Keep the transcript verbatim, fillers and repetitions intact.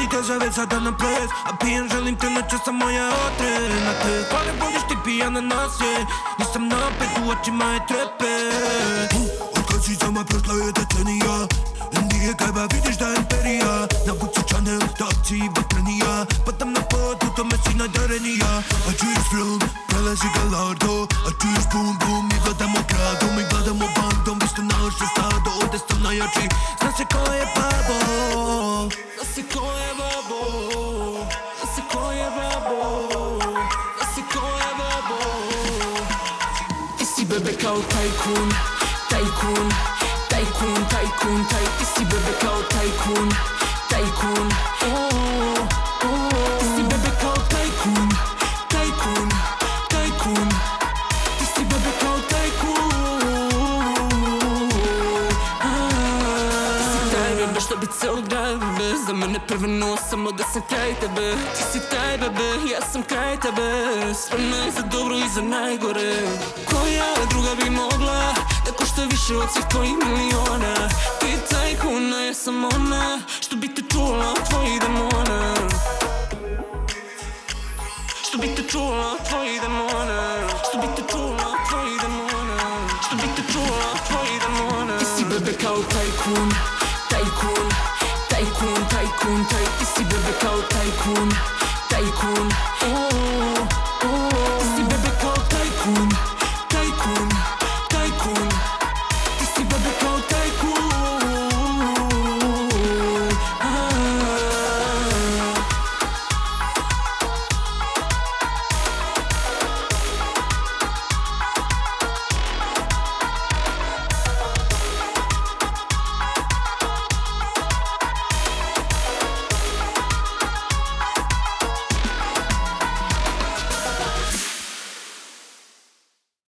teže već sada na ples, a pijem želim te noće samo ja otrenate. Pare voliš ti pijana nas je, nisam napet u očima je trepe. Od kad si sama prošla je decenija, nije gajba vidiš da je imperija. Navuci Chanel, takci i vatrenija, padam na pod, u tome si najdarenija. A čuješ film, prelazi Galardo, a čuješ bum bum, mi vladamo gradom, mi vladamo bandom. Vi ste naše stado, ovdje sam najjači, zna se ko je babo. Zna se ko je babo, zna se ko je babo, zna se ko je babo. Ti si bebe kao tajkun, tajkun, tajkun, tajkun, taj. Ti si bebe kao tajkun, tajkun, oh, oh. Ti si bebe kao tajkun, tajkun, tajkun. Ti si bebe kao tajkun, ah. Ti si taj bebe što bi celog grad bebe, za mene prveno samo da sam kraj tebe. Ti si taj bebe, ja sam kraj tebe, spremna je za dobro i za najgore. Koja druga bi mogla da košta više od svih tvojih miliona? Ti tajkuna, ja sam ona što bi te čula od tvojih demona, što bi te čula od tvojih demona, što bi te čula od tvojih demona, što bi te čula od tvojih demona. Ti si bebe kao tajkun,